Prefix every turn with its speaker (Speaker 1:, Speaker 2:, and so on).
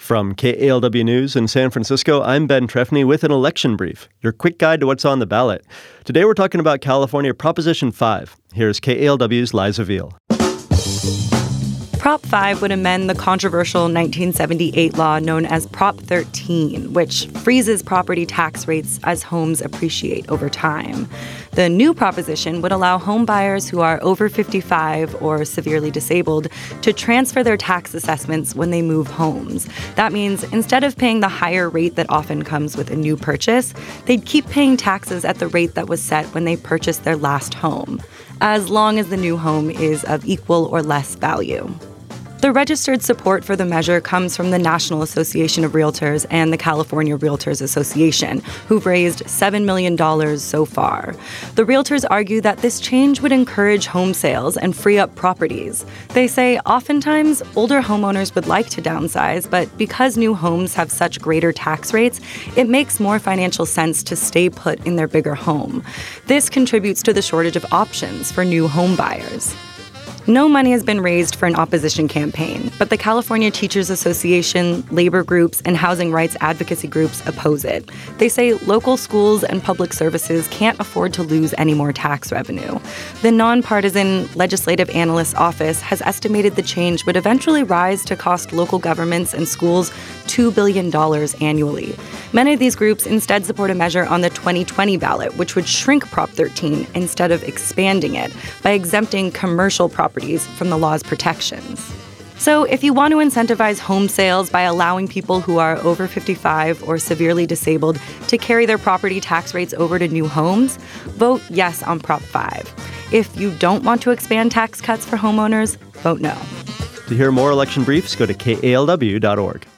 Speaker 1: From KALW News in San Francisco, I'm Ben Trefny with an election brief, your quick guide to what's on the ballot. Today we're talking about California Proposition 5. Here's KALW's Liza Veal.
Speaker 2: Prop 5 would amend the controversial 1978 law known as Prop 13, which freezes property tax rates as homes appreciate over time. The new proposition would allow home buyers who are over 55 or severely disabled to transfer their tax assessments when they move homes. That means instead of paying the higher rate that often comes with a new purchase, they'd keep paying taxes at the rate that was set when they purchased their last home, as long as the new home is of equal or less value. The registered support for the measure comes from the National Association of Realtors and the California Realtors Association, who've raised $7 million so far. The realtors argue that this change would encourage home sales and free up properties. They say oftentimes older homeowners would like to downsize, but because new homes have such greater tax rates, it makes more financial sense to stay put in their bigger home. This contributes to the shortage of options for new home buyers. No money has been raised for an opposition campaign, but the California Teachers Association, labor groups, and housing rights advocacy groups oppose it. They say local schools and public services can't afford to lose any more tax revenue. The nonpartisan Legislative Analyst's Office has estimated the change would eventually rise to cost local governments and schools $2 billion annually. Many of these groups instead support a measure on the 2020 ballot, which would shrink Prop 13 instead of expanding it by exempting commercial properties from the law's protections. So if you want to incentivize home sales by allowing people who are over 55 or severely disabled to carry their property tax rates over to new homes, vote yes on Prop 5. If you don't want to expand tax cuts for homeowners, vote no.
Speaker 1: To hear more election briefs, go to KALW.org.